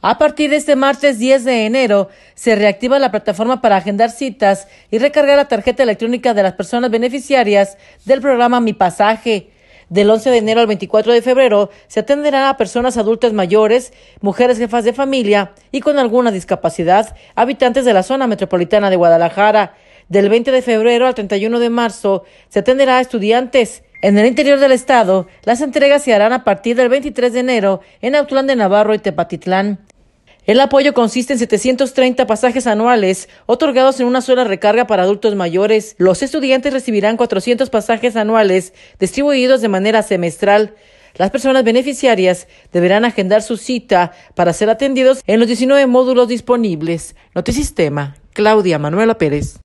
A partir de este martes 10 de enero, se reactiva la plataforma para agendar citas y recargar la tarjeta electrónica de las personas beneficiarias del programa Mi Pasaje. Del 11 de enero al 24 de febrero se atenderá a personas adultas mayores, mujeres jefas de familia y con alguna discapacidad, habitantes de la zona metropolitana de Guadalajara. Del 20 de febrero al 31 de marzo se atenderá a estudiantes. En el interior del estado, las entregas se harán a partir del 23 de enero en Autlán de Navarro y Tepatitlán. El apoyo consiste en 730 pasajes anuales otorgados en una sola recarga para adultos mayores. Los estudiantes recibirán 400 pasajes anuales distribuidos de manera semestral. Las personas beneficiarias deberán agendar su cita para ser atendidos en los 19 módulos disponibles. Notisistema, Claudia Manuela Pérez.